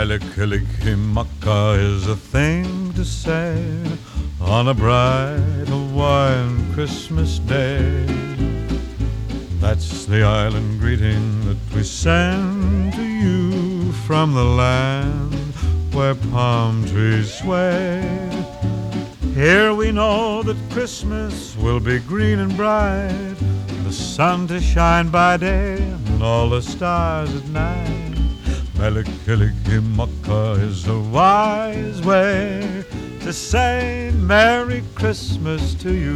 Melikilikimaka is a thing to say on a bright Hawaiian Christmas day. That's the island greeting that we send to you from the land where palm trees sway. Here we know that Christmas will be green and bright, the sun to shine by day and all the stars at night. Melikilikimaka is a wise way to say Merry Christmas to you.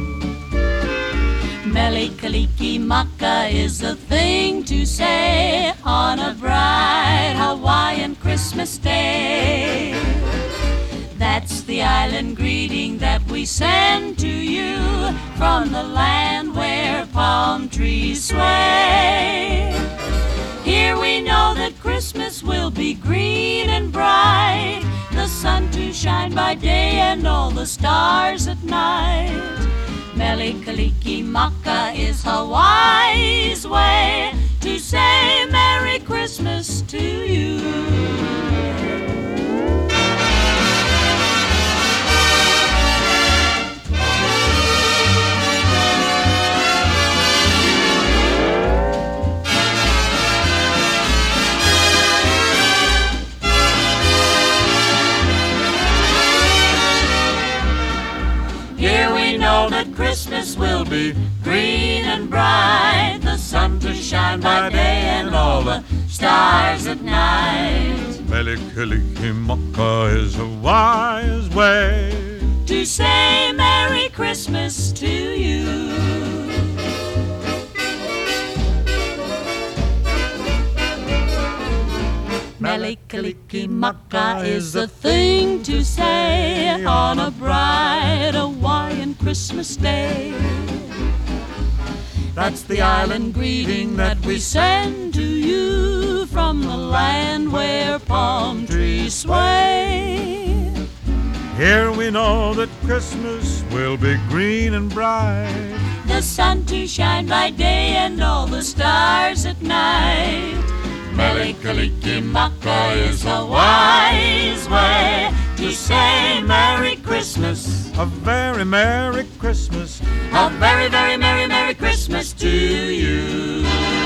Melikilikimaka is the thing to say on a bright Hawaiian Christmas day. That's the island greeting that we send to you from the land where palm trees sway. Here we know that Christmas will be green and bright, the sun to shine by day and all the stars at night. Melikilikimaka is Hawaii's way to say Merry Christmas to you. That Christmas will be green and bright, the sun to shine by day and all the stars at night. Melikilikimaka is a wise way to say Merry Christmas to you. Melikilikimaka is the thing to say on a bright Hawaiian Christmas day. That's the island greeting that we send to you from the land where palm trees sway. Here we know that Christmas will be green and bright, the sun to shine by day and all the stars at night. Melikilikimaka is a wise way to say Merry Christmas. A very Merry Christmas. A very, very Merry, Merry Christmas to you.